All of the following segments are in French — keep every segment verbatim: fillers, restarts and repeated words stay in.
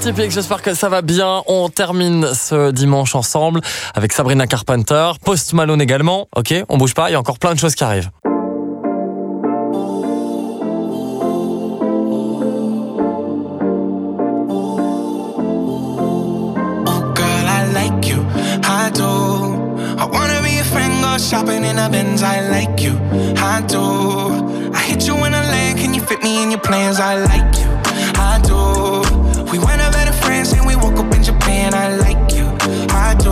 Atypique, j'espère que ça va bien. On termine ce dimanche ensemble avec Sabrina Carpenter, Post Malone également. Ok, on bouge pas, il y a encore plein de choses qui arrivent. Shopping in a Benz, I like you, I do. I hit you in a lane, can you fit me in your plans? I like you, I do. We went over to France and we woke up in Japan, I like you, I do.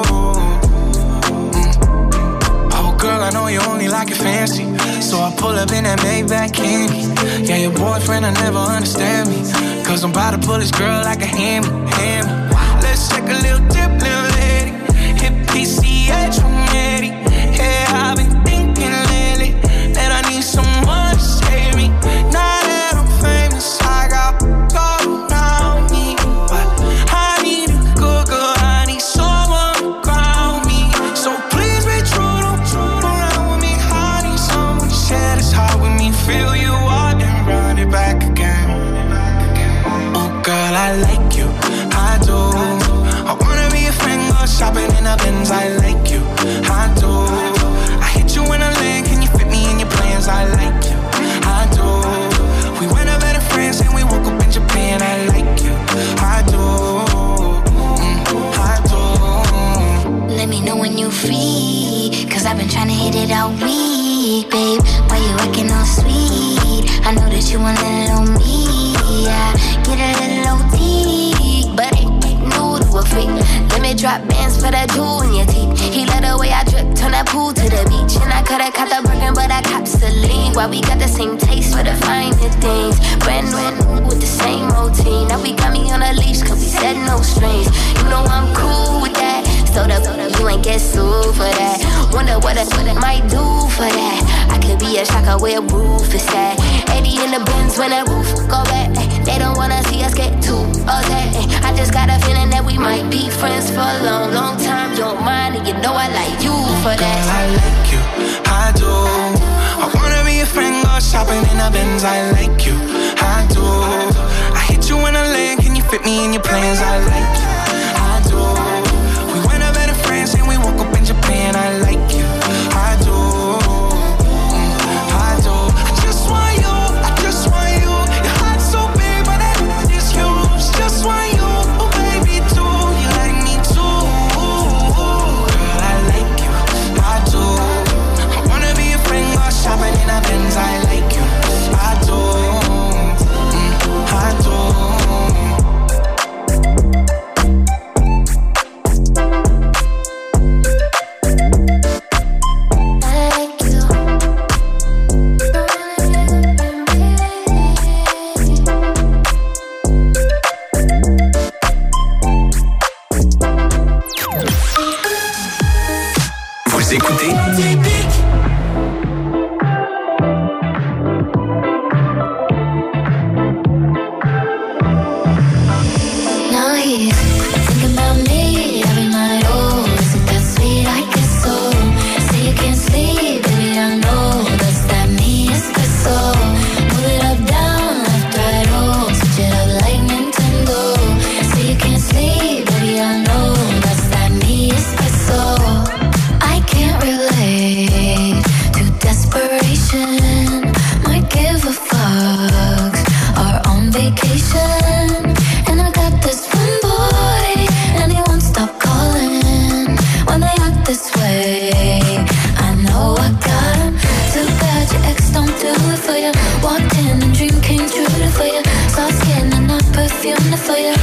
Mm. Oh girl, I know you only like it fancy, so I pull up in that Maybach candy. Yeah, your boyfriend will never understand me, cause I'm about to pull this girl like a hammy, hammy. Let's take a little dip, little lady. Hit P C H from Eddie. Yeah, I've been thinking lately that I need someone to save me. Now that I'm famous, I got gold around me, but I need a good girl, I need someone to ground me. So please be true, don't true around with me. I need someone to share this heart with me. Feel you out and run it back again. Oh girl, I like you, I do. I wanna be a friend, go shopping in a Benz, I like you, I do. I hit you in a lane, can you fit me in your plans? I like you, I do. We went over to France and we woke up in Japan, I like you, I do, mm, I do. Let me know when you free, cause I've been trying to hit it all week, babe. Why you acting all sweet? I know that you want a little me, yeah. Get a little O T, but it ain't new to a freak. Let me drop bands for that jewel in your teeth. He let the way I drip, turn that pool to the beach. And I coulda caught the Birkin, but I copped Celine. Why we got the same taste for the finer things. Brand new with the same routine. Now we got me on a leash, cause we said no strings. You know I'm cool with that. So the you ain't get sued for that. Wonder what I, what I might do for that. I could be a shocker where roof is at. eighty in the Benz when that roof go back. They don't wanna see us get too upset. I just got a feeling that we might be friends for a long, long time. You don't mind, and you know I like you for that. Girl, I like you, I do. I wanna be a friend, go shopping in a Benz, I like you, I do. I hit you in a lane, can you fit me in your plans? I like you, I do. We went over to France and we woke up in Japan, I like you, I do, mm, I do. I just want you, I just want you. Your heart's so big, but that is huge. Just want you, oh baby, too. You like me too, girl, I like you, I do. I wanna be a friend, go shopping in a Benz, I like you, I do, mm, I do. Écoutez Now he's thinking about me every night. Oh, is it that sweet? I guess so. Say you can't sleep, baby, I know that's that me espresso. Move it up, down, left, right, oh, switch it up like Nintendo. Say you can't sleep, baby, I know that's that me espresso. I can't relate to desperation. Might give a fuck. Are on vacation, and I got this one boy, and he won't stop calling when they act this way. I know I got him. Too bad your ex don't do it for you. Walked in and dream came true for you. Soft skin and not perfume for you.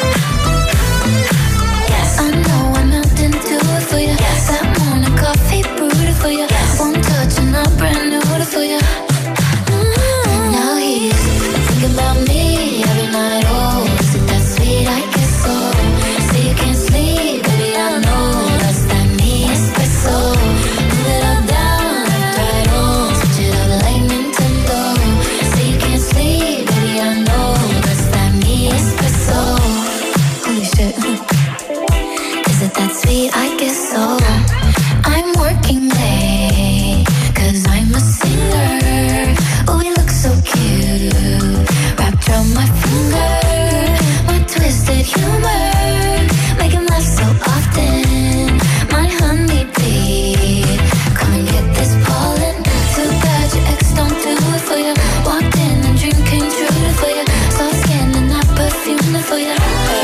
Yes, I know I meant to do it for you. Yes, that morning coffee brewed for you. Yes, one touch and I'm brand new for you. Mm-hmm. Now he's thinking about me every night. Oh, is it that sweet? I guess so. Say you can't sleep, baby, I know that's that me espresso. Move it up, down, left, right, oh, switch it up like Nintendo. Say you can't sleep, baby, I know that's that me espresso. Holy shit. Is it that sweet? I guess so. I'm working late, cause I'm a singer. Oh, we look so cute, wrapped around my finger. My twisted humor, make him laugh so often. My honeybee, come and get this pollen. Too bad your ex don't do it for you. Walked in and dream came true for you. Soft skin and that perfume for you.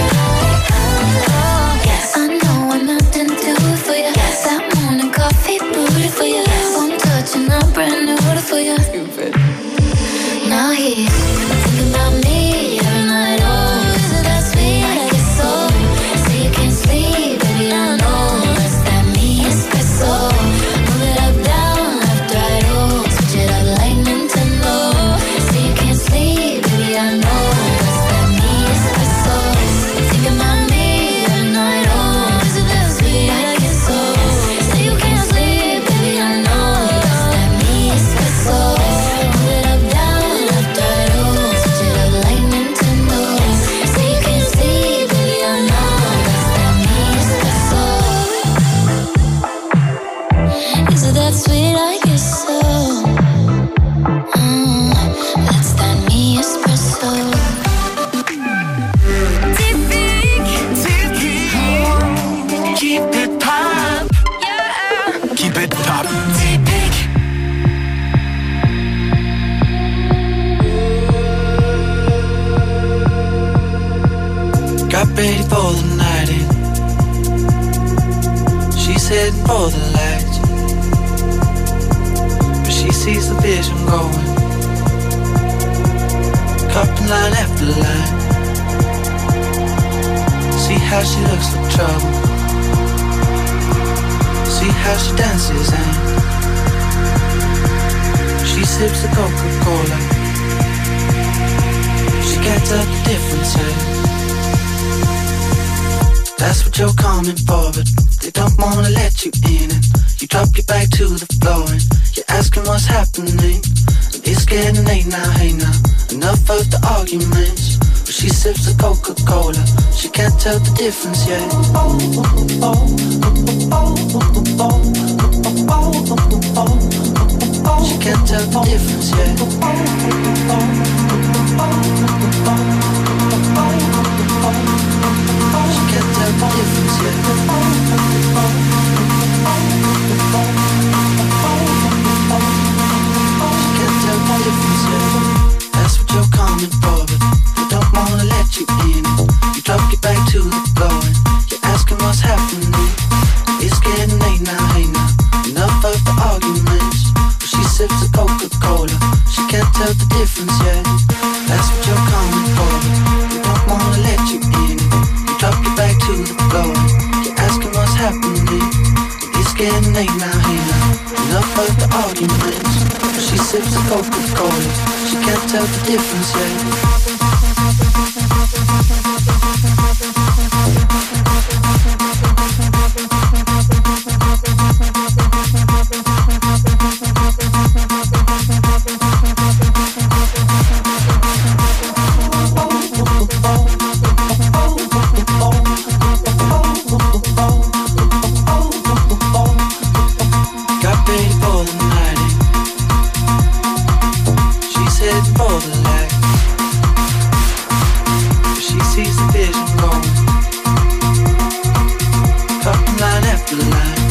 Yes, I know I'm not didn't do it for you. Yes, that morning coffee brewed it for you. One touch and I brand new it for you. Now he's thinking about me every night. Oh, is it that sweet? I guess so. Say you can't sleep, baby, I know. That's that me espresso. Move it up, down, left, right, oh. Switch it up like Nintendo. Say you can't sleep, baby, I know. That's that me espresso. Thinking about me every night. Oh, is it that sweet? I guess so. Say you can't sleep, baby, I know. That's that me espresso. Move it up, down, left, right, oh. Switch it up like Nintendo. Say you can't sleep, baby, I know. That's that me espresso. Is it that sweet? I guess so. Mm, that's that me espresso. Keep it pop, Yeah. keep it pop. T-Pick. Got ready for the night in. She's heading for the lights, but she sees the vision going. Cupping line after line. See how she looks like trouble. See how she dances and she sips the Coca-Cola. She can't tell the difference, eh? That's what you're coming for, but they don't wanna let you in. And you drop your back to the floor and you're asking what's happening. It's getting late now, hey now. Enough of the arguments. But she sips the Coca-Cola. She can't tell the difference yet. She can't tell the difference yet. She can't tell the difference yet. She can't tell the difference yet. That's what you're coming for, but they don't wanna let you in. You drop your back to the floor and you're asking what's happening. It's getting late now, hey now. Enough of the arguments. But she sips the Coca-Cola. She can't tell the difference yet. That's what you're coming for, but they don't wanna let you in. You drop your back to the floor and you're asking what's happening. It's getting late now, hey now. Enough of the arguments. But she sips the Coca-Cola. She can't tell the difference yet. Got ready for the night in. She's heading for the light. But she sees the vision going. Cupping line after line.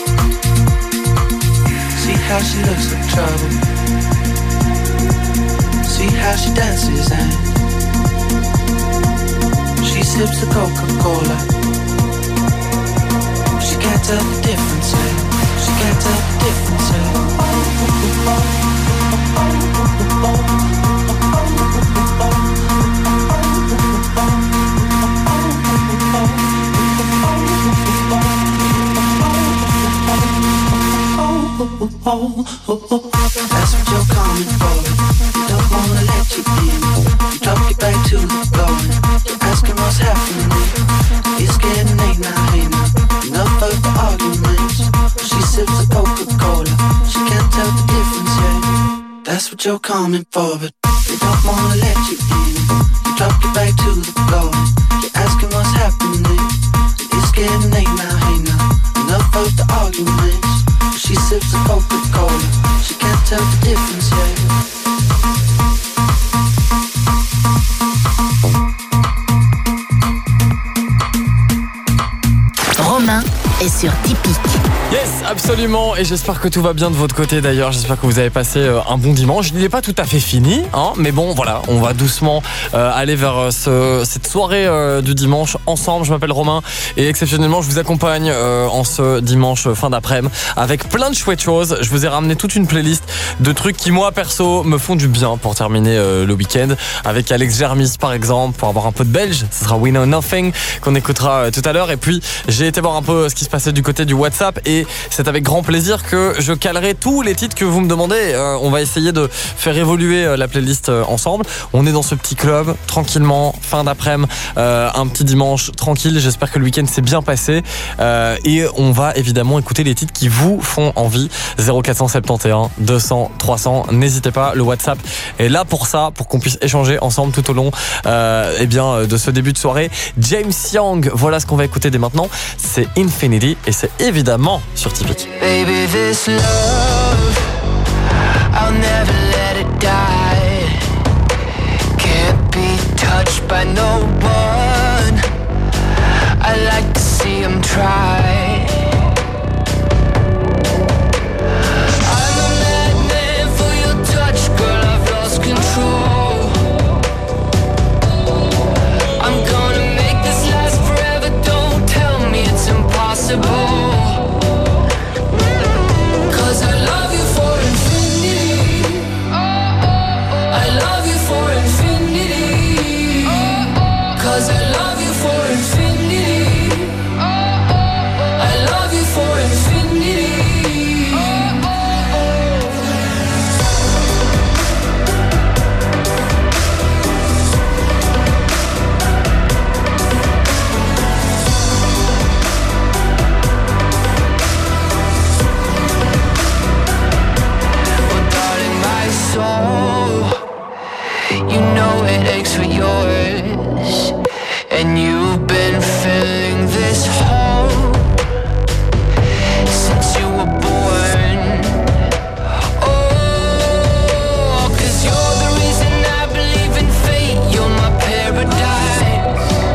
See how she looks like trouble. See how she dances and she sips the Coca-Cola. She can't tell the difference, eh? She can't tell the difference, eh? That's what you're coming for. They don't wanna let you in. You drop your back to the floor and you're asking what's happening. It's getting late now, hey now. Enough of the arguments. She sips the Coca-Cola. She can't tell the difference yet. That's what you're coming for, but they don't wanna let you in. You drop your back to the floor and you're asking what's happening. It's getting late now, hey now. Enough of the arguments. She sips the Coca-Cola. She can't tell the difference yet. est sur Tipeee. Yes, absolument. Et j'espère que tout va bien de votre côté d'ailleurs. J'espère que vous avez passé un bon dimanche. Il n'est pas tout à fait fini, hein, mais bon, voilà, on va doucement euh, aller vers ce, cette soirée euh, du dimanche ensemble. Je m'appelle Romain et exceptionnellement, je vous accompagne euh, en ce dimanche fin d'après-midi avec plein de chouettes choses. Je vous ai ramené toute une playlist de trucs qui, moi, perso, me font du bien pour terminer euh, le week-end. Avec Alex Germis, par exemple, pour avoir un peu de belge. Ce sera We Know Nothing qu'on écoutera euh, tout à l'heure. Et puis, j'ai été voir un peu ce qui se passait du côté du WhatsApp et c'est avec grand plaisir que je calerai tous les titres que vous me demandez. Euh, on va essayer de faire évoluer euh, la playlist euh, ensemble. On est dans ce petit club, tranquillement, fin d'après-midi, euh, un petit dimanche tranquille. J'espère que le week-end s'est bien passé. Euh, et on va évidemment écouter les titres qui vous font envie. zéro quatre cent soixante et onze deux cents trois cents. N'hésitez pas, le WhatsApp est là pour ça, pour qu'on puisse échanger ensemble tout au long euh, eh bien, de ce début de soirée. James Young, voilà ce qu'on va écouter dès maintenant. C'est Infinity et c'est évidemment sur Tipeee. Baby, this love, I'll never let it die. Can't be touched by no one. I like to see him try. I'm a madman for your touch, girl, I've lost control. I'm gonna make this last forever, don't tell me it's impossible. For yours, and you've been filling this hole since you were born. Oh, 'cause you're the reason I believe in fate. You're my paradise,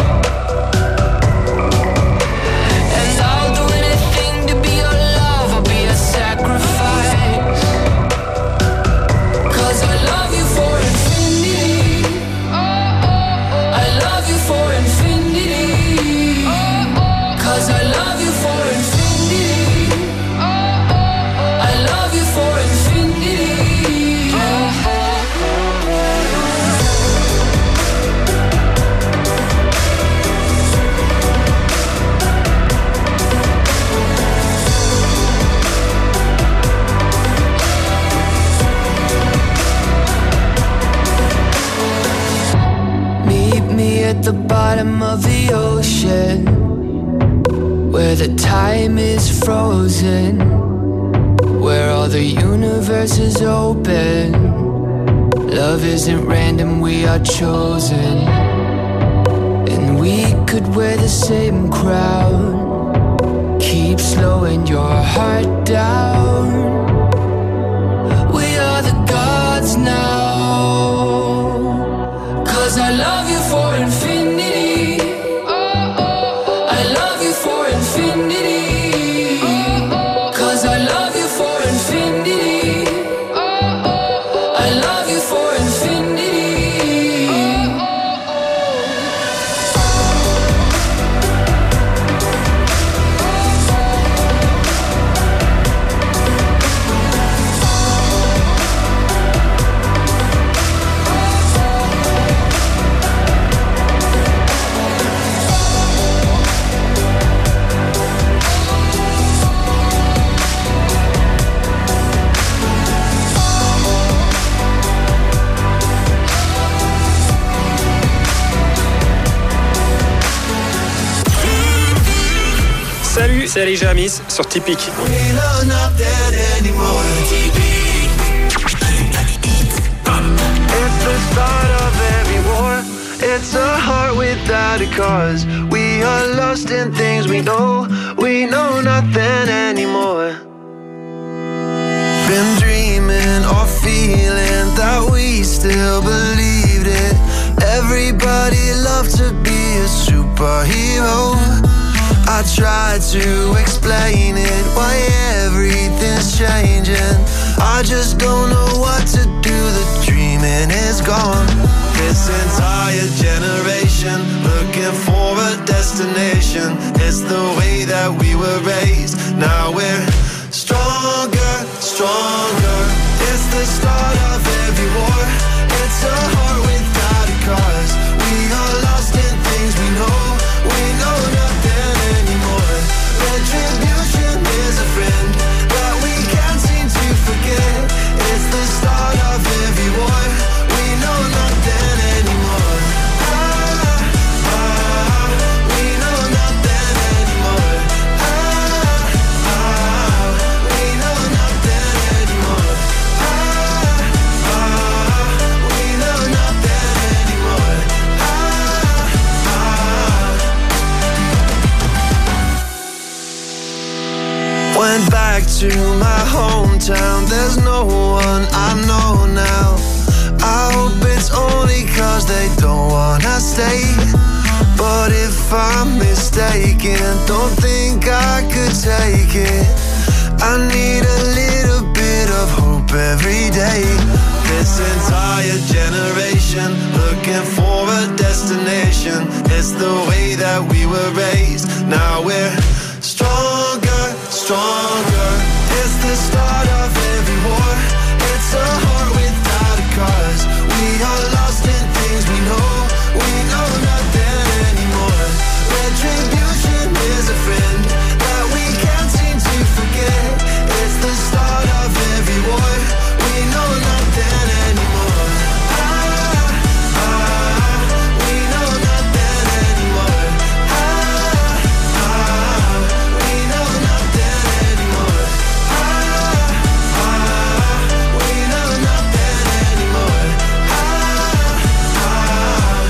and I'll do anything to be your love. I'll be a sacrifice, 'cause I love you for infinity. I love you for infinity, 'cause I love you for infinity. I love you for infinity. Meet me at the bottom of the ocean, where the time is frozen, where all the universe is open. Love isn't random, we are chosen, and we could wear the same crown. Keep slowing your heart down. We are the gods now, 'cause I love you for infinity. I love you for infinity, 'cause I love you for infinity. I love you for infinity. Salut, c'est Ali Jamis sur Tipeee. It's a heart without a cause. We are lost in things we know. We know nothing anymore. Been dreaming or feeling that we still believed it. Everybody loved to be a superhero. I try to explain it, why everything's changing. I just don't know what to do, the dreaming is gone. This entire generation looking for a destination. It's the way that we were raised. Now we're stronger, stronger. It's the start of every war. It's a heart without a cause. We are lost in things we know. We know nothing anymore. Retribution is a friend that we can't seem to forget. It's the start of every war. We know nothing anymore. Ah, ah, we know nothing anymore. Ah, ah, we know nothing anymore. Ah, ah, we know nothing anymore. Ah, ah. Went back to my hometown, there's no one I know now. I hope it's only cause they don't wanna stay. But if I'm mistaken, don't think I could take it. I need a little bit of hope every day. This entire generation looking for a destination. It's the way that we were raised. Now we're stronger, stronger. It's the start of every war. It's a heart without a cause. We are lost in things we know. We know nothing anymore. Retribution is a friend that we can't seem to forget. It's the start of every war. We know nothing anymore. Ah, ah, we know nothing anymore. Ah, ah, we know nothing anymore. Ah, ah, we know nothing anymore. Ah, ah.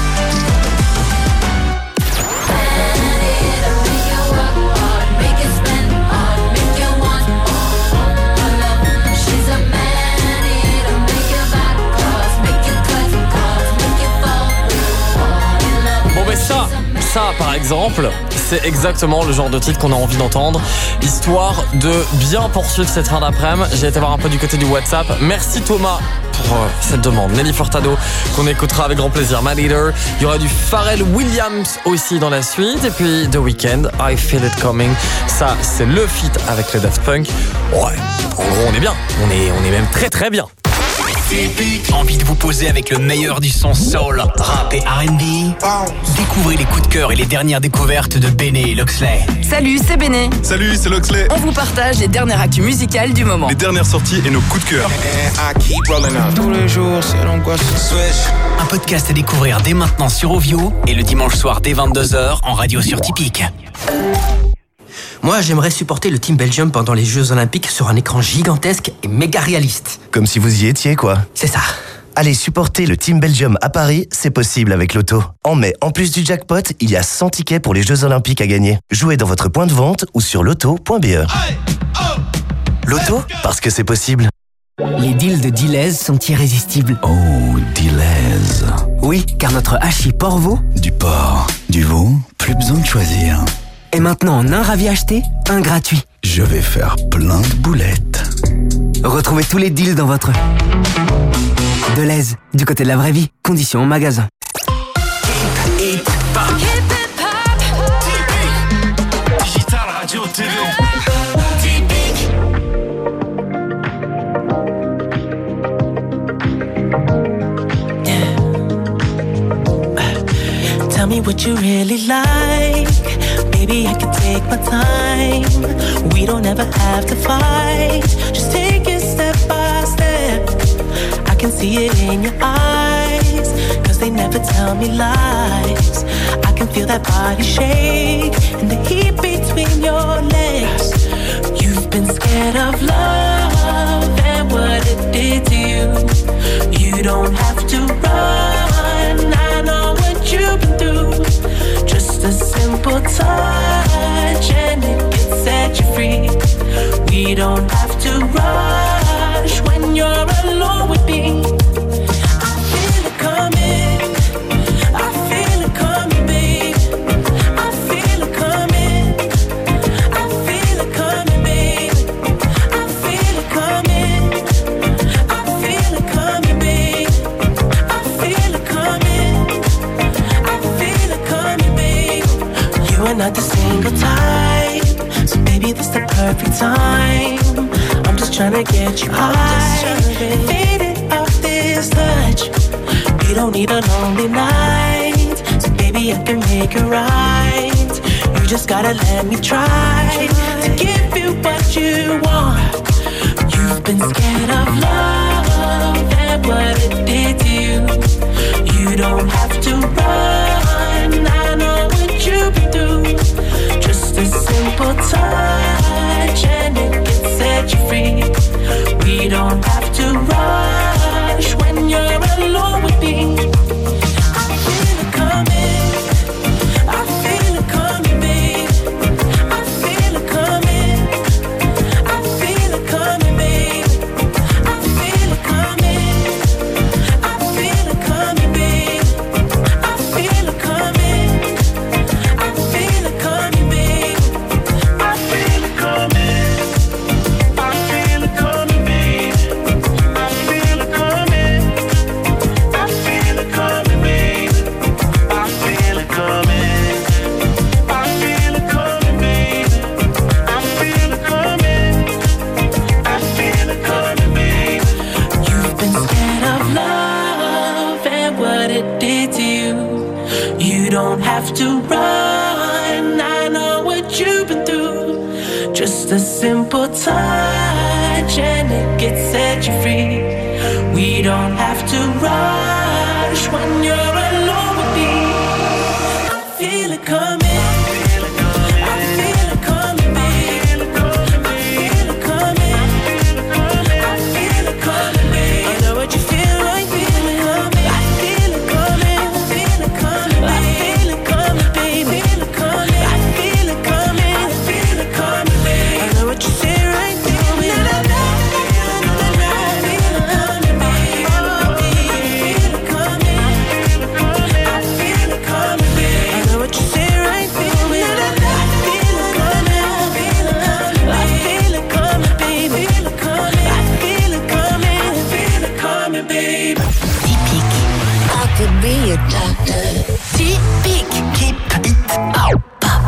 Bon mais ça, ça par exemple, c'est exactement le genre de titre qu'on a envie d'entendre, histoire de bien poursuivre cette fin d'après-midi. J'ai été voir un peu du côté du WhatsApp. Merci Thomas pour euh, cette demande. Nelly Furtado qu'on écoutera avec grand plaisir. Mad Eater, il y aura du Pharrell Williams aussi dans la suite, et puis The Weeknd, I Feel It Coming. Ça c'est le feat avec les Daft Punk. Ouais, en gros on est bien, on est, on est même très très bien. Envie de vous poser avec le meilleur du son soul, rap et R and B? Découvrez les coups de cœur et les dernières découvertes de Béné et Loxley. Salut, c'est Béné. Salut, c'est Loxley. On vous partage les dernières actus musicales du moment. Les dernières sorties et nos coups de cœur. Tous les jours, c'est l'angoisse. Un podcast à découvrir dès maintenant sur Ovio et le dimanche soir dès vingt-deux heures en radio sur Typique. Moi, j'aimerais supporter le Team Belgium pendant les Jeux Olympiques sur un écran gigantesque et méga réaliste. Comme si vous y étiez, quoi. C'est ça. Allez supporter le Team Belgium à Paris, c'est possible avec Loto. En mai, en plus du jackpot, il y a cent tickets pour les Jeux Olympiques à gagner. Jouez dans votre point de vente ou sur loto point b e. Loto, parce que c'est possible. Les deals de Deleuze sont irrésistibles. Oh, Deleuze. Oui, car notre hachis Porvoo... Du porc, du veau, plus besoin de choisir. Et maintenant, en un ravi acheté, un gratuit. Je vais faire plein de boulettes. Retrouvez tous les deals dans votre... Deleuze, du côté de la vraie vie. Conditions en magasin. Digital Radio T V. Tell me what you really like. Baby, I can take my time. We don't ever have to fight. Just take it step by step. I can see it in your eyes, cause they never tell me lies. I can feel that body shake and the heat between your legs. You've been scared of love and what it did to you. You don't have to run, I know what you've been through. Just a simple touch and it can set you free. We don't have to rush when you're alone with me. I feel it coming, I feel it coming, babe. I feel it coming. every time. I'm just trying to get you high. Faded off this touch. We don't need a lonely night. So baby, I can make it right. You just gotta let me try to give you what you want. You've been scared of love and what it did to you. You don't have to run, I know what you've been through. Just a simple touch and it can set you free. We don't have to rush when you're alone with me. I feel it coming, I feel it coming, babe. I feel it coming, I feel it coming, babe. I feel it coming, I feel it coming, babe. I feel it coming, I feel it coming, babe. I feel it coming, I feel it coming, babe. I feel it coming, I feel it coming, babe. I feel it coming, I feel it coming, babe. I feel it coming, I feel it coming, babe. You've been scared of love and what it did to you. You don't have to run, I know what you've been through. Just a simple touch and it gets set you free. We don't have to rush when you're alone with me. I feel it coming, I feel it coming, babe. I feel it coming, I feel it coming, babe. I know what you feel like, feel it coming. I feel it coming, I feel it coming, I feel it coming, babe. I feel it coming, I feel it coming, I feel it coming, babe. I know what you say right, feel me. I feel it coming, babe. I feel it coming, I feel it coming, babe. I know what you say right, feel me. I feel it coming, I feel it coming, I feel it coming, babe. I feel it coming, I feel it coming, I feel it coming, babe. I could be a doctor. Typique. Keep it up.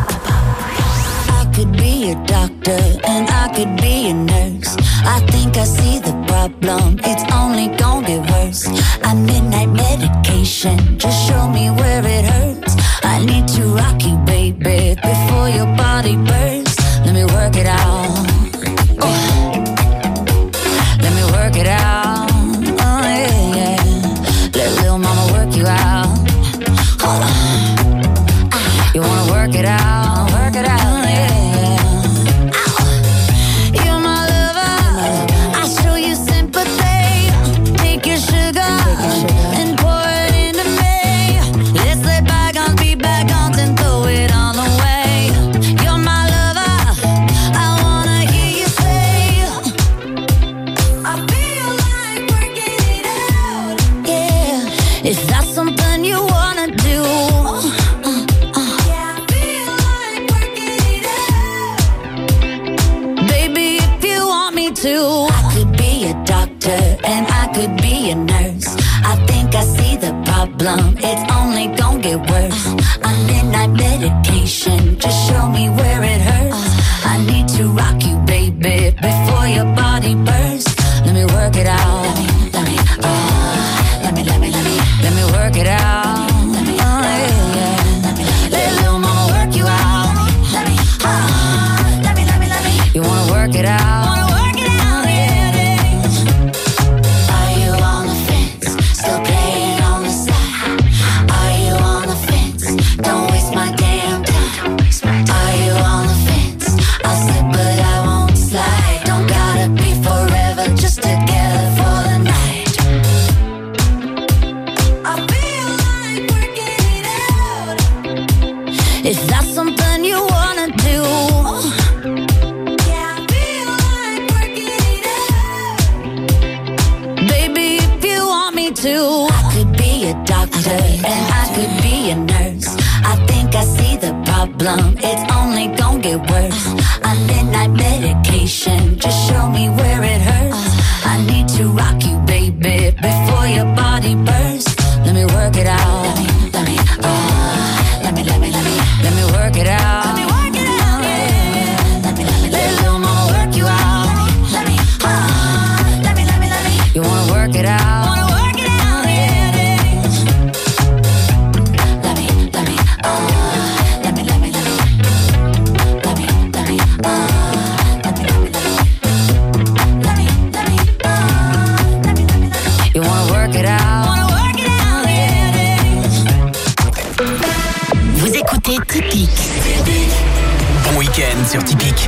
I could be a doctor and I could be a nurse. I think I see the problem. It's only gonna get worse. I'm midnight medication. Just show me where it hurts. I need to rock you, baby, before your body bursts. Let me work it out. Oh. Let me work it out. Oh yeah, yeah. Let little mama work you out. Hold on. You wanna work it out? Work it out, yeah. You're my lover. I show you sympathy. Take your sugar and pour it into me. Let's let bygones be bygones and throw it on away. You're my lover. I wanna hear you say, I feel like working it out. Yeah, if that's something you wanna do. Too. I could be a doctor and I could be a nurse. I think I see the problem. It's only gonna get worse. I'm midnight medication. Just show me where it hurts. I need to rock you, baby, before your body bursts. Let me work it out. Let me, let me, uh, let me, let me, let me, let me work it out. Let me, oh, yeah, yeah. Let me, let little mama work you out. Let me, uh, let me, let me, let me. You wanna work it out? If that's something you wanna do, yeah, I feel like working it out. Baby, if you want me to, I could be a doctor and I could be a nurse. I think I see the problem. It's only gonna get worse. I'm midnight medication. Just show me where it hurts. I need to rock you, baby, before your body bursts. Let me work it out. Let me, let me, uh, let me, let me, let me, let me work it out. Let me work it out. Yeah. Let me, let me, let me, let little mama Typique.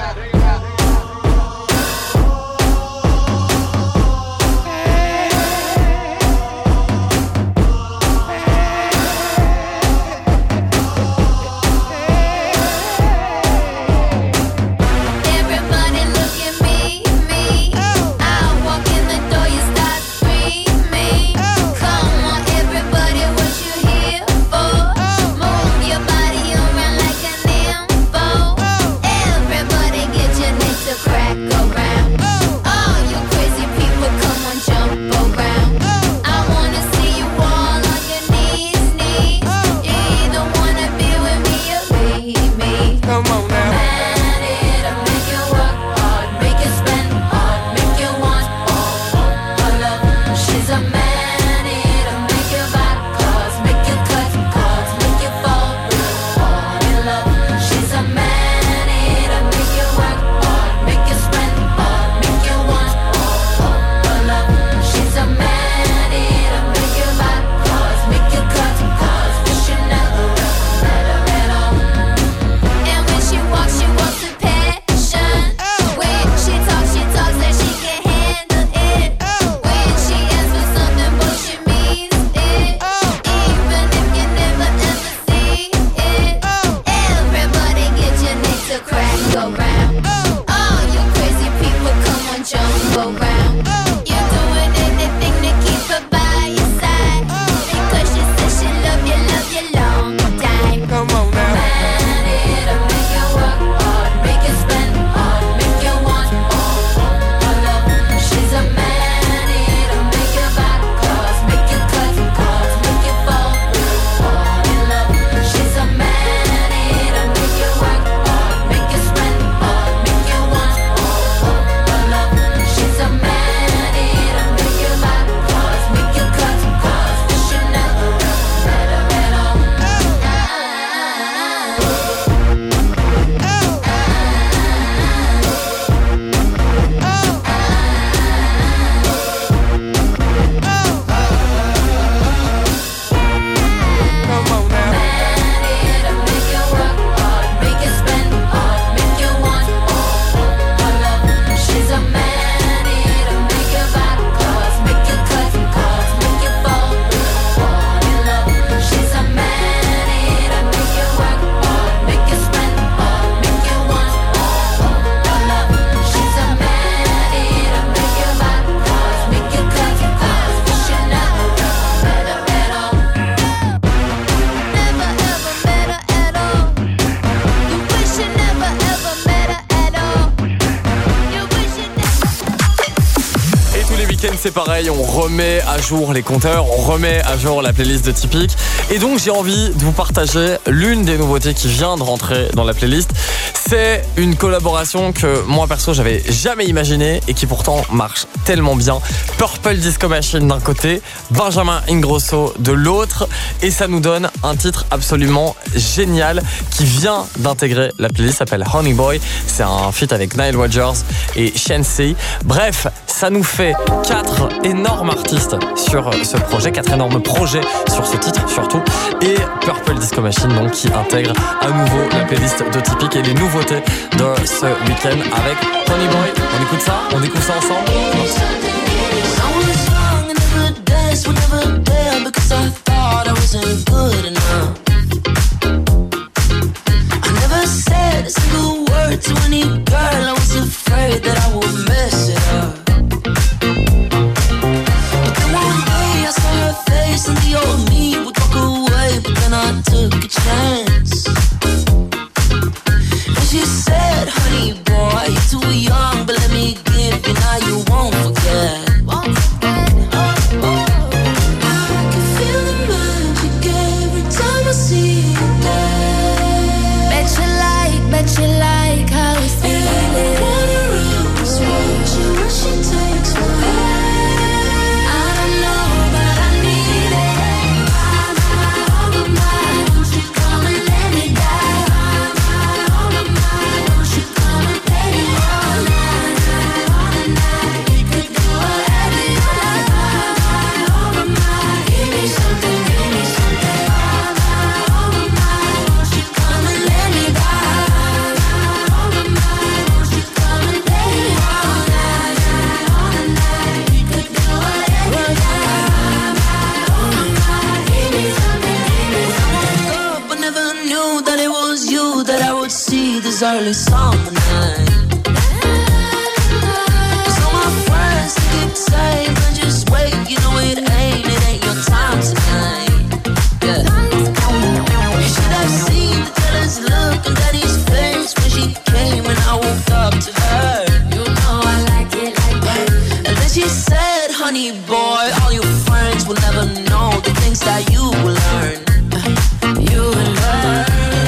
C'est pareil, on remet à jour les compteurs, on remet à jour la playlist de Typique. Et donc j'ai envie de vous partager l'une des nouveautés qui vient de rentrer dans la playlist. C'est une collaboration que moi perso j'avais jamais imaginée et qui pourtant marche tellement bien. Purple Disco Machine d'un côté, Benjamin Ingrosso de l'autre, et ça nous donne un titre absolument génial qui vient d'intégrer la playlist, s'appelle Honey Boy. C'est un feat avec Nile Rodgers et Shenseea. Bref, ça nous fait quatre énormes artistes sur ce projet, quatre énormes projets sur ce titre surtout, et Purple Disco Machine donc qui intègre à nouveau la playlist de Typique et les nouveautés de ce week-end avec Honey Boy. On écoute ça, on découvre ça ensemble. And the old me would walk away, but then I took a chance. And she said, honey boy, you're too young, but let me give you, now you won't forget. Won't forget. Oh, oh. I can feel the magic every time I see you there. Bet you like, bet you like how we feel it. Wanna run, so when she takes my hand. Come was early summer night. So my friends keep saying, but just wait, you know it ain't, it ain't your time tonight. Yeah. You should have seen the jealous look on Daddy's face when she came and I woke up to her. You know I like it like that. And then she said, honey boy, all your friends will never know the things that you will learn. You will learn.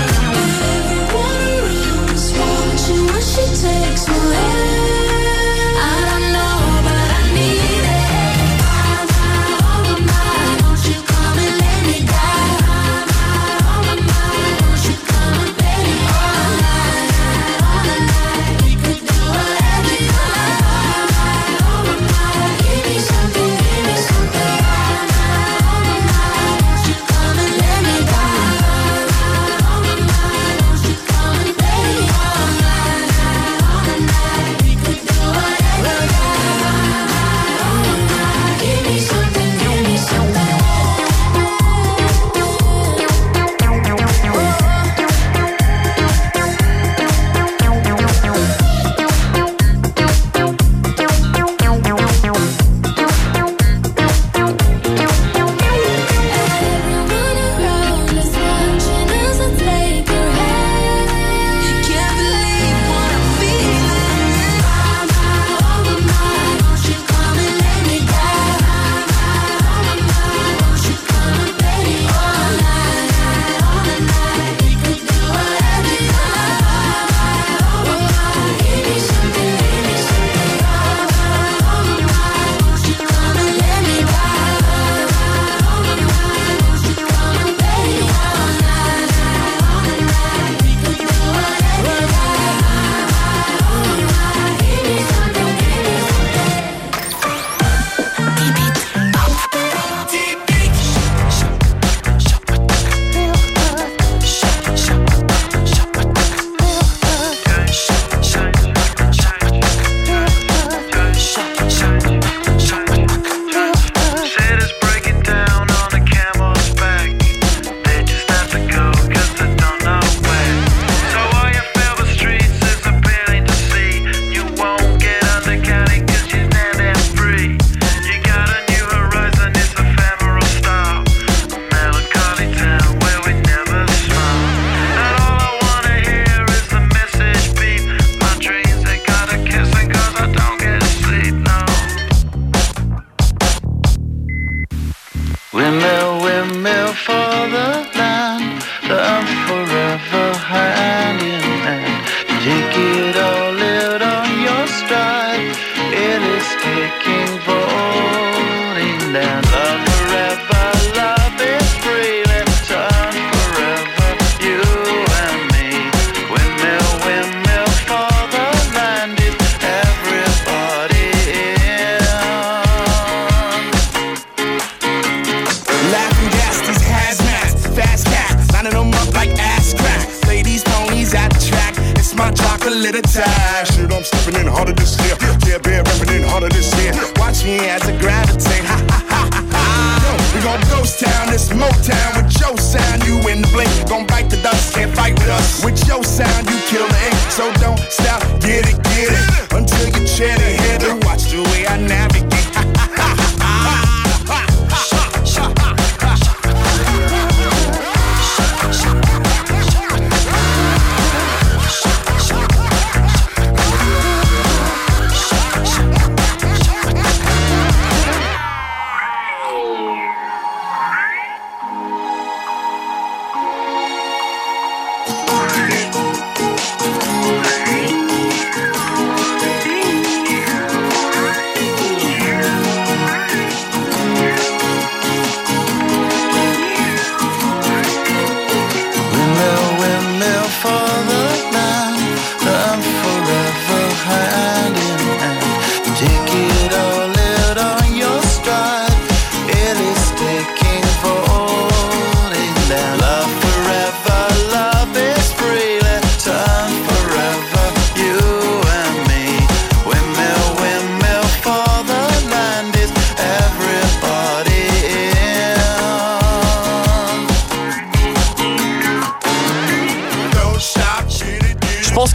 She takes my hand. I don't know, but I need it. My, my, oh my, my, won't you come and let me die? My, my, oh my, my, won't you come and bet it all night, all night. We could do whatever you like. My, my, oh my, my, give me something, give me something. My, my, oh my, my, won't you come and let me die? My, my, oh my, my, won't you come and bet it all night? We could do whatever, give me something, give me something. Everyone around is watching as I take your hand. Can't believe what I'm feeling. My, my, oh my, my, won't you come and let me die? My, my, oh my, my, won't you come and bet it all night, all night. We could do whatever you like. Oh my, give me something, give me something. Oh my, won't you come and let me die? Oh my, won't you come and bet it all night, all night. We could do whatever you like. Give me something, give me Sailors breaking down on a camel's back. They just have to go cause they don't know where. So all you feel the streets is appealing to see. You won't get undercounted cause you're standing free. You got a new horizon, it's ephemeral style. A melancholy town where we never smile. And all I wanna hear is the message beep. My dreams they gotta kissing cause I don't get sleep, no. Windmill, windmill for the land, love forever hand in hand. Take it all, live on your stride. It is kicking, falling down. Love forever, love is free. Let's turn forever, you and me. Windmill, windmill for the land. Is everybody in? Laughing gas, these hazmats, fast cats, lining them up like ass crack. Play these ponies at the track. It's my chocolate attack. Shit, I'm stepping in harder this year. Yeah, bear repping in harder this year. Watch me as I gravitate. Ha ha ha ha ha. Yo, we gon' ghost town, this Motown with your sound. You in the blink, gon' bite the dust, can't fight with us. With your sound, you kill the ink. So don't stop, get it, get it, until you chat ahead and watch the way I navigate. Ha ha ha ha ha.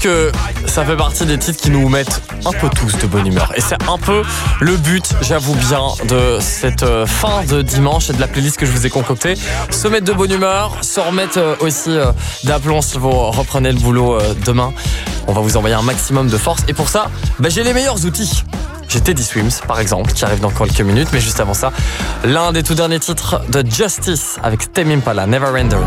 que ça fait partie des titres qui nous mettent un peu tous de bonne humeur. Et c'est un peu le but, j'avoue bien, de cette fin de dimanche et de la playlist que je vous ai concoctée. Se mettre de bonne humeur, se remettre aussi d'aplomb si vous reprenez le boulot demain. On va vous envoyer un maximum de force. Et pour ça, bah, j'ai les meilleurs outils. J'ai Teddy Swims, par exemple, qui arrive dans quelques minutes. Mais juste avant ça, l'un des tout derniers titres de Justice avec Tame Impala, Neverender.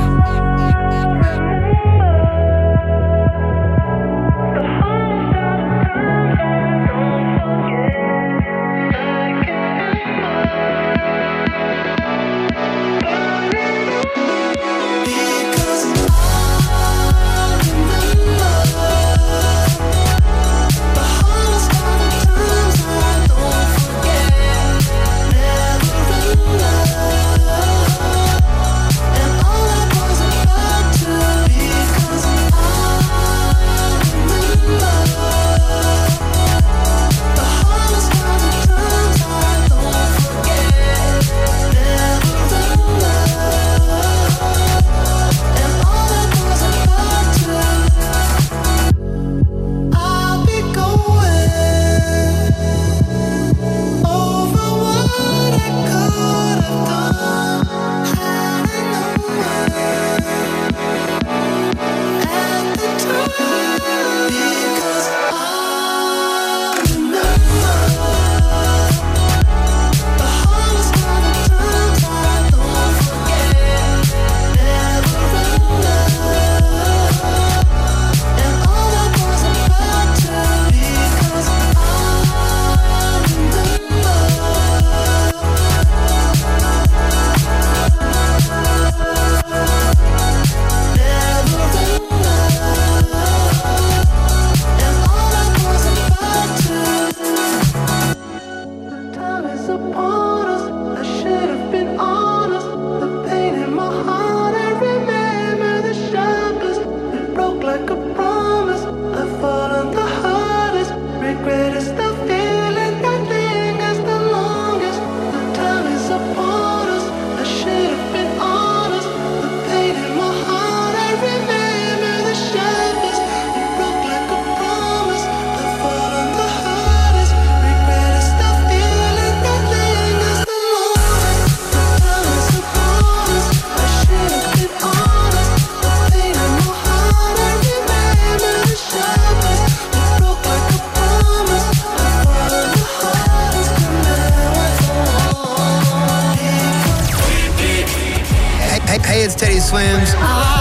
Hey, it's Teddy Swims.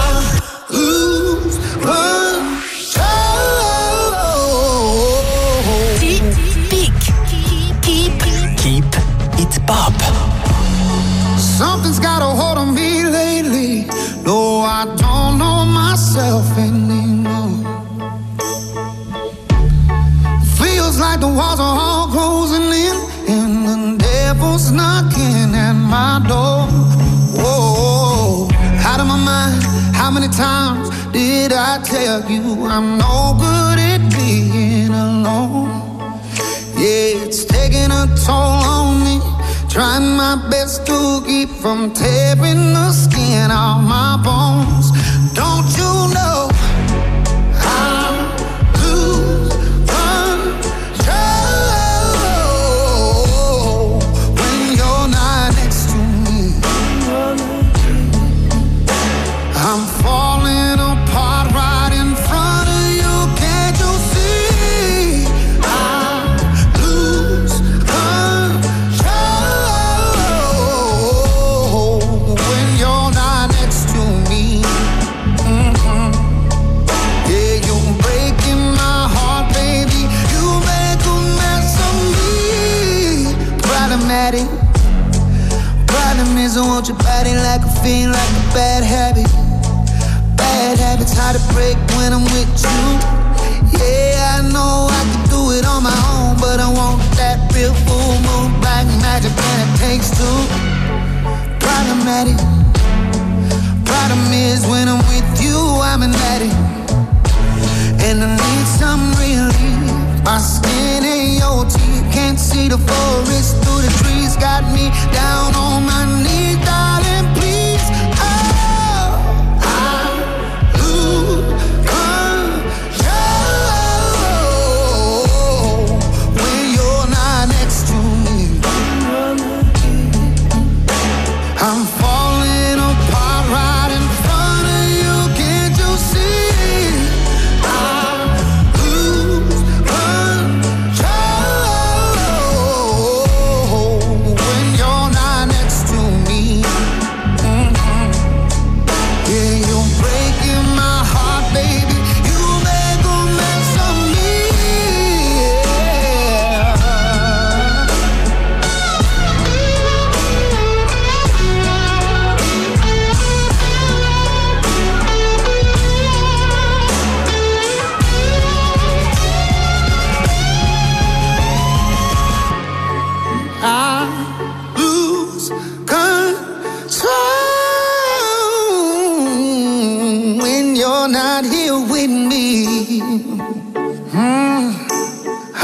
Keep, keep it pop. Something's got a hold on me lately. No, I don't know myself anymore. Feels like the walls are all closing in, and the devil's knocking at my door. Whoa, out of my mind. How many times did I tell you I'm no good at being alone? Yeah, it's taking a toll on me. Trying my best to keep from tearing the skin off my bones. Don't you know I lose control when you're not next to me? I'm falling apart right in front of you. Can't you see? I lose control when you're not next to me. Mm-hmm. Yeah, you're breaking my heart, baby. You make a mess of me. Problematic. Problem is I want your body like a fiend, like a bad habit. Bad habits hard to break when I'm with you. Yeah, I know I can do it on my own, but I want that real full moon black magic and it takes two. Problematic. Problem is when I'm with you, I'm an addict, and I need some relief. My skin ain't your teeth, can't see the forest through the trees. Got me down on my knees, darling, please. Oh, I lose control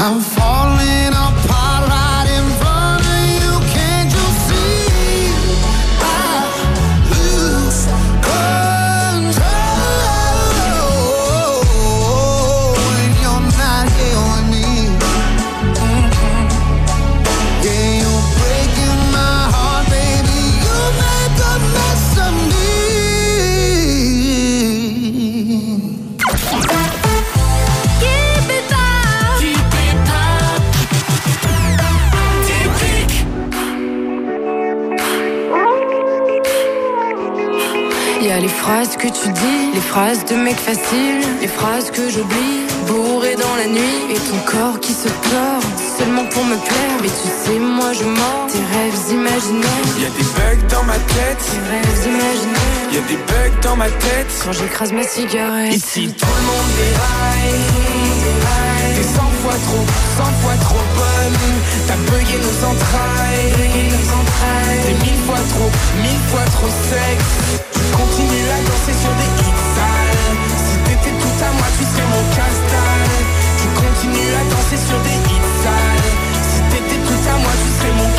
I'm falling apart right in front of you. Can't you see? I lose control when you're not here with me. Mm-hmm. Yeah, you're breaking my heart, baby. You make a mess of me. Y'a les phrases que tu dis, les phrases de mec facile, les phrases que j'oublie, bourré dans la nuit, et ton corps qui se tord, seulement pour me plaire. Mais tu sais, moi je mords tes rêves imaginaires. Y'a des bugs dans ma tête, tes rêves imaginaires. Y'a des bugs dans ma tête, quand j'écrase ma cigarette. Ici tout le monde déraille, déraille. T'es cent fois trop, cent fois trop bonne. T'as bugué nos entrailles, bugué nos entrailles. T'es mille fois trop, mille fois trop sexe. Continue à danser sur des hits sales. Si t'étais tout à moi, tu serais mon casse-dalle. Tu continues à danser sur des hits sales. Si t'étais tout à moi, tu serais mon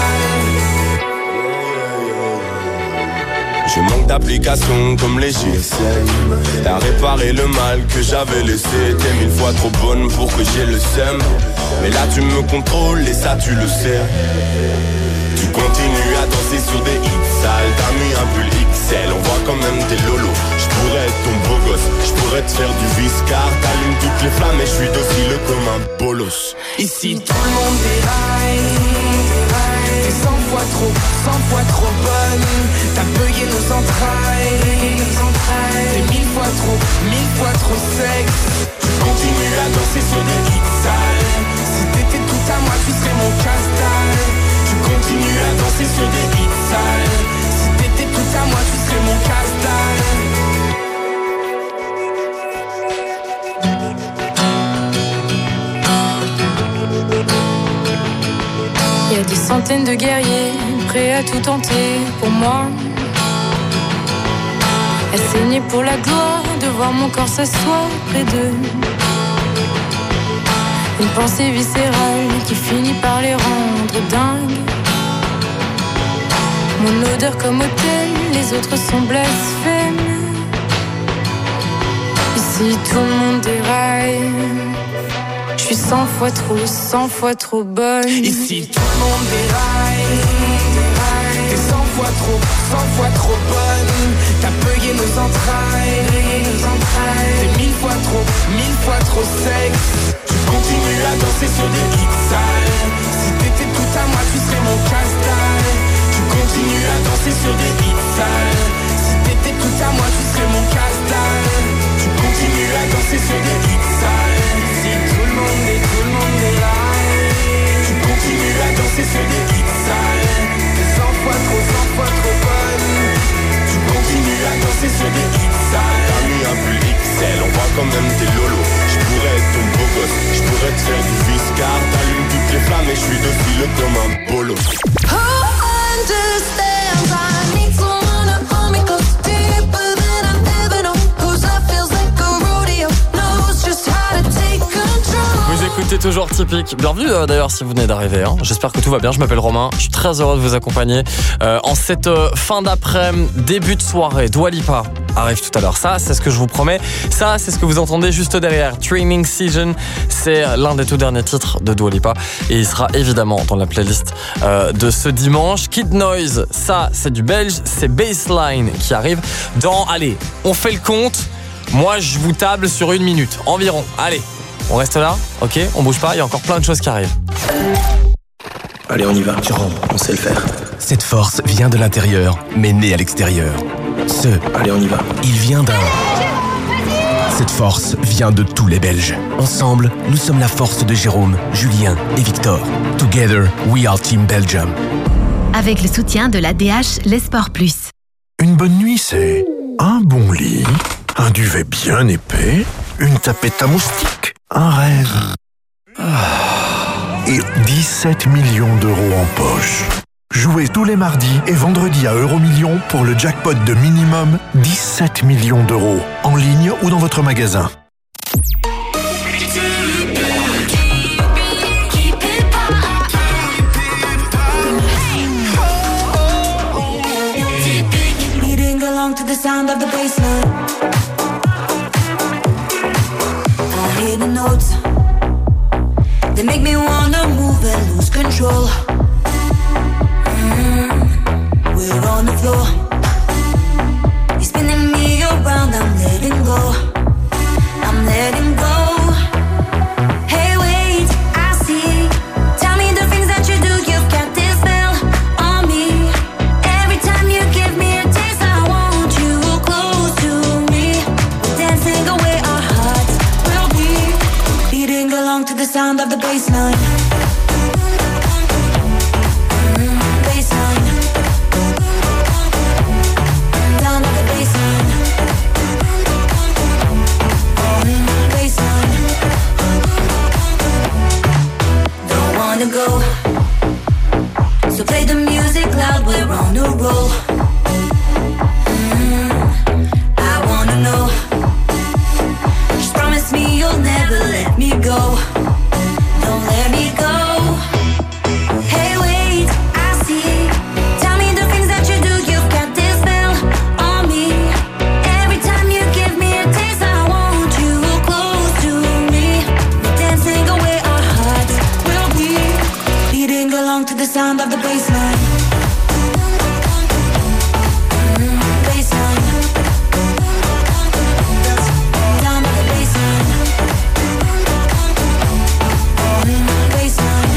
casse-dalle. Je manque d'applications comme les G S M. T'as réparé le mal que j'avais laissé. T'es mille fois trop bonne pour que j'ai le seum. Mais là tu me contrôles et ça tu le sais. Tu continues à danser sur des hits sales. T'as mis un pull X L, on voit quand même tes lolos. J'pourrais être ton beau gosse, j'pourrais te faire du viscar. T'allumes toutes les flammes et j'suis docile comme un bolos. Ici tout le monde déraille, déraille. T'es cent fois trop, cent fois trop bonne. T'as bugué nos entrailles, nos entrailles. T'es mille fois trop, mille fois trop sexe. Tu continues à danser sur des hits sales. Si t'étais tout à moi, tu serais mon casse-dalle. Tu continues à danser sur des hits sales. Si t'étais tout à moi, tu serais mon casse-dalle. Y'a des centaines de guerriers prêts à tout tenter pour moi. À saigner pour la gloire de voir mon corps s'asseoir près d'eux. Une pensée viscérale qui finit par les rendre dingues. Mon odeur comme autel, les autres sont blasphèmes. Ici tout le monde déraille. Je suis cent fois trop, cent fois trop bonne. Ici tout le monde déraille, déraille. T'es cent fois trop, cent fois trop bonne. T'as bugué nos entrailles, nos entrailles. T'es mille fois trop, mille fois trop sexe. Tu continues à danser sur des hits sales. Si t'étais tout à moi, tu serais mon casse-dalle. Tu continues à danser sur des hits sales. Si t'étais tout à moi, tu serais mon casse-dalle. Tu continues à danser sur des hits sales. Si tout le monde est, tout le monde est là. Tu continues à danser sur des hits sales. T'es cent fois trop, cent fois trop bonne. Tu continues à danser sur des hits sales. T'as mis un pull X L, on voit quand même tes lolos. J'pourrais être ton beau gosse, j'pourrais te faire du viscar. T'allumes toutes les flammes et j'suis docile comme un bolos. Who understands? I need someone to hold me close, deeper than I've ever known. Whose love feels like a rodeo, knows just how to take control. Vous écoutez toujours Typique. Bienvenue euh, d'ailleurs si vous venez d'arriver. Hein. J'espère que tout va bien. Je m'appelle Romain. Je suis très heureux de vous accompagner euh, en cette euh, fin d'après-midi, début de soirée. Dua Lipa arrive tout à l'heure. Ça, c'est ce que je vous promets. Ça, c'est ce que vous entendez juste derrière. Training Season, c'est l'un des tout derniers titres de Dua Lipa et il sera évidemment dans la playlist euh, de ce dimanche. Kid Noise, ça, c'est du belge. C'est Baseline qui arrive dans. Allez, on fait le compte. Moi, je vous table sur une minute environ. Allez. On reste là, ok, on bouge pas, il y a encore plein de choses qui arrivent. Allez, on y va, Jérôme, on sait le faire. Cette force vient de l'intérieur, mais née à l'extérieur. Ce, allez, on y va. Il vient d'un... Cette force vient de tous les Belges. Ensemble, nous sommes la force de Jérôme, Julien et Victor. Together, we are Team Belgium. Avec le soutien de la D H Les Sports Plus. Une bonne nuit, c'est un bon lit, un duvet bien épais, une tapette à moustiques, un rêve. Et dix-sept millions d'euros en poche. Jouez tous les mardis et vendredis à Euromillions pour le jackpot de minimum dix-sept millions d'euros. En ligne ou dans votre magasin. sound of the bassline. I hear the notes, they make me wanna move and lose control. Mm, we're on the floor, you're spinning me around, I'm letting go, I'm letting go. Hey wait, I see, tell me the things that you do, you've got this spell on me. Every time you give me a taste, I want you close to me. We're dancing away our hearts, we'll be beating along to the sound of the bassline. Go. So play the music loud, we're on a roll. Mm, I wanna know, just promise me you'll never let me go. Don't let me go. Hey wait, I see, tell me the things that you do, you've got this spell on me. Every time you give me a taste, I want you close to me. We're dancing away our hearts, we'll be beating along to the sound of the bassline. Mm, bassline. Sound of the bassline. Mm, bassline.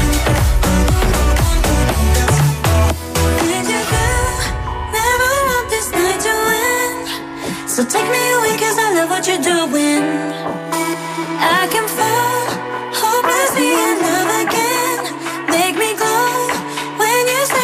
Ain't you good? Never want this night to end. So take me away 'cause I love what you're doing. I can fall hopelessly in love again. Make me glow when you say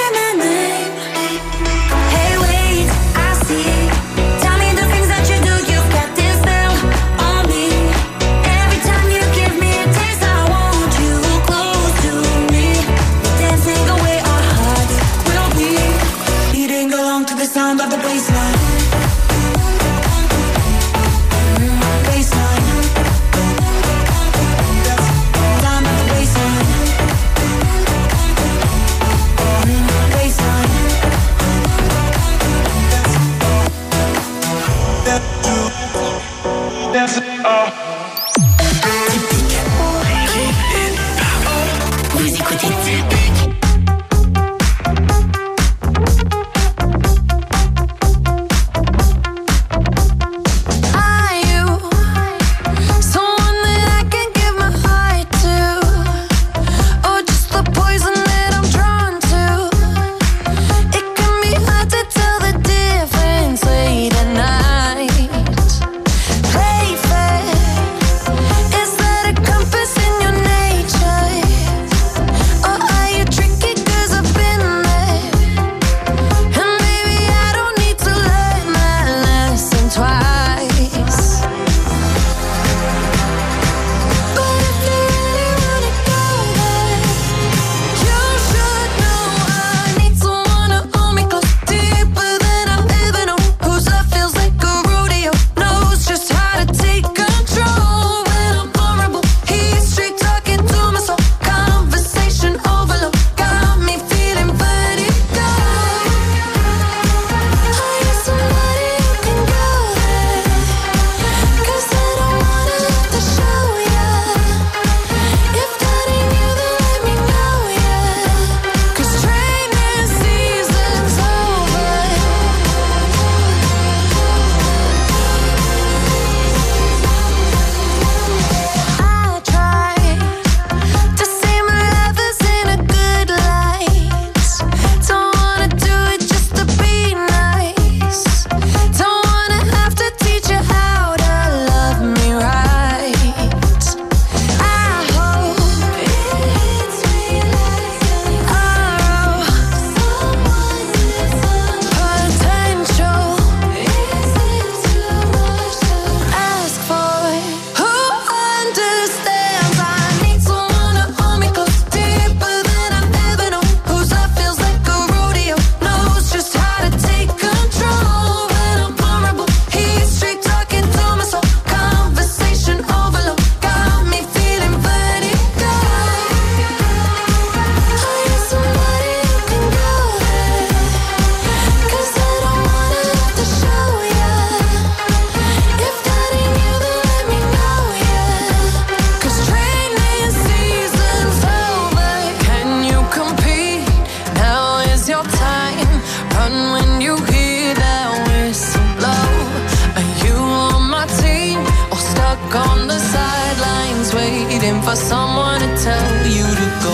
waiting for someone to tell you to go.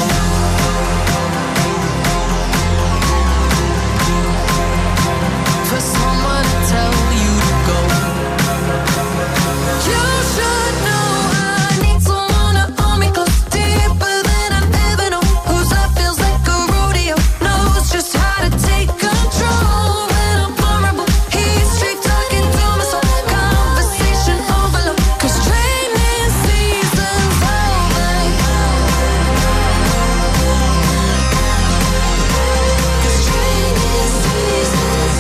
For someone to tell you to go. You should know I need someone to hold me close, deeper than I've ever known. Whose love feels like a rodeo, knows just how to take control. When I'm vulnerable, he's straight talking to my soul. Conversation overload, 'cause training season's over. 'Cause training season's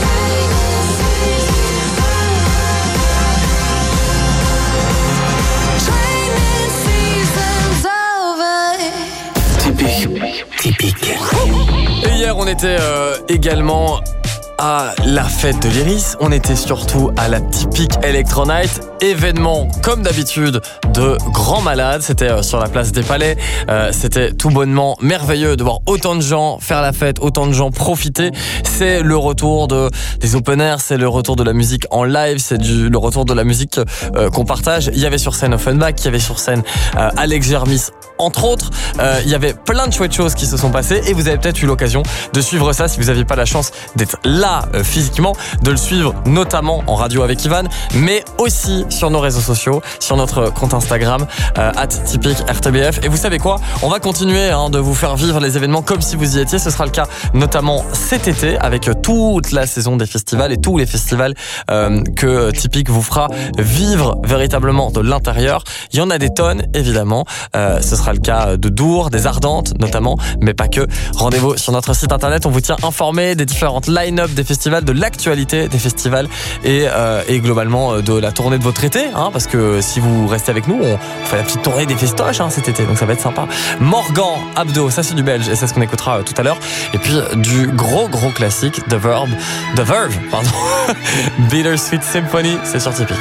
Training season's over. Typique. Typique. Et hier, on était euh, également à la fête de l'Iris. On était surtout à la typique Electro Night, événement comme d'habitude de grands malades. C'était euh, sur la place des Palais. Euh, c'était tout bonnement merveilleux de voir autant de gens faire la fête, autant de gens profiter. C'est le retour de des open air, c'est le retour de la musique en live, c'est du, le retour de la musique euh, qu'on partage. Il y avait sur scène Offenbach, il y avait sur scène euh, Alex Germis, entre autres. Euh, il y avait plein de chouettes choses qui se sont passées et vous avez peut-être eu l'occasion de suivre ça si vous n'aviez pas la chance d'être là euh, physiquement, de le suivre notamment en radio avec Ivan, mais aussi sur nos réseaux sociaux, sur notre compte Instagram euh, arobase typique R T B F. Et vous savez quoi, on va continuer hein, de vous faire vivre les événements comme si vous y étiez. Ce sera le cas notamment cet été avec toute la saison des festivals et tous les festivals euh, que Typique vous fera vivre véritablement de l'intérieur. Il y en a des tonnes évidemment. Euh, ce sera le cas de Dour, des Ardentes notamment, mais pas que. Rendez-vous sur notre site internet, on vous tient informé des différentes line-up des festivals, de l'actualité des festivals et, euh, et globalement de la tournée de votre été, hein, parce que si vous restez avec nous, on fait la petite tournée des festoches hein, cet été, donc ça va être sympa. Morgan Abdo, ça c'est du belge et c'est ce qu'on écoutera euh, tout à l'heure. Et puis du gros gros classique, The Verve, The Verve, pardon, Bittersweet Symphony, c'est sur Typique.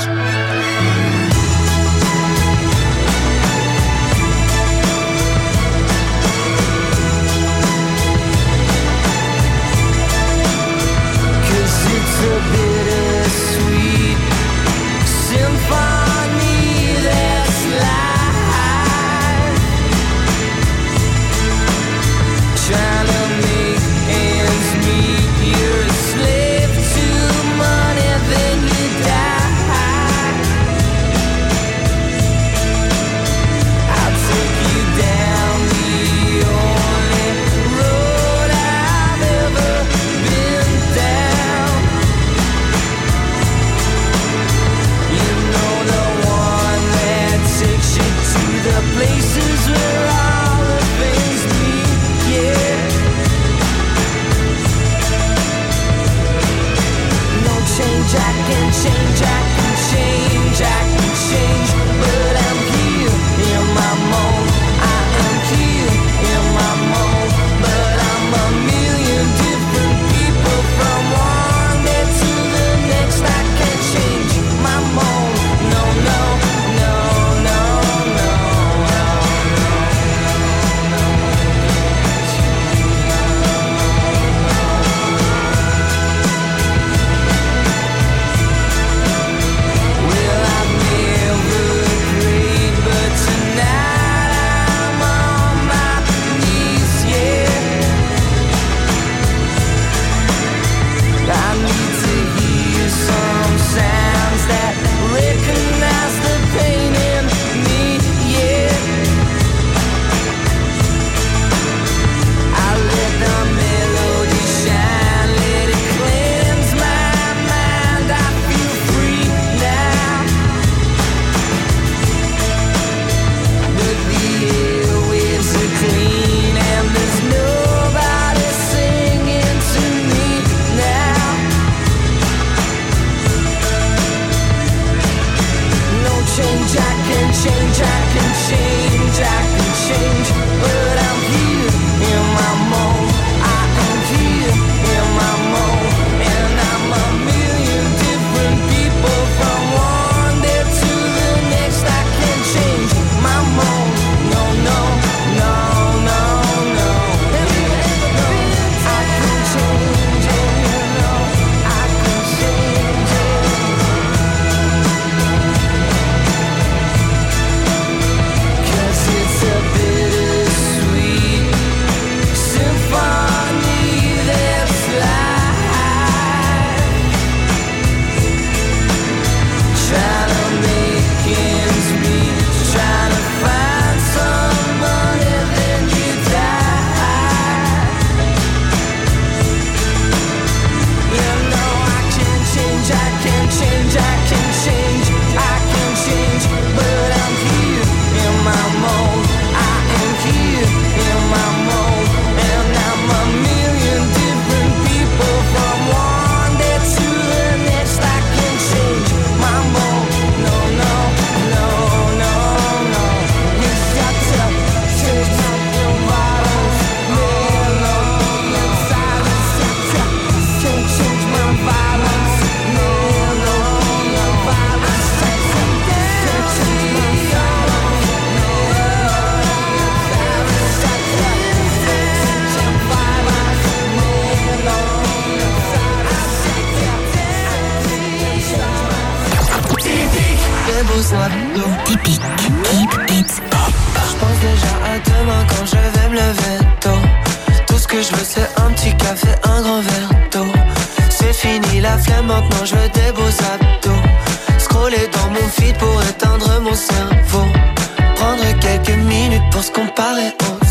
Typique, keep it pop. Je pense déjà à demain quand je vais me lever tôt. Tout ce que je veux c'est un petit café, un grand verre d'eau. C'est fini la flemme, maintenant je veux des beaux abdos. Scroller dans mon feed pour éteindre mon cerveau. Prendre quelques minutes pour se comparer au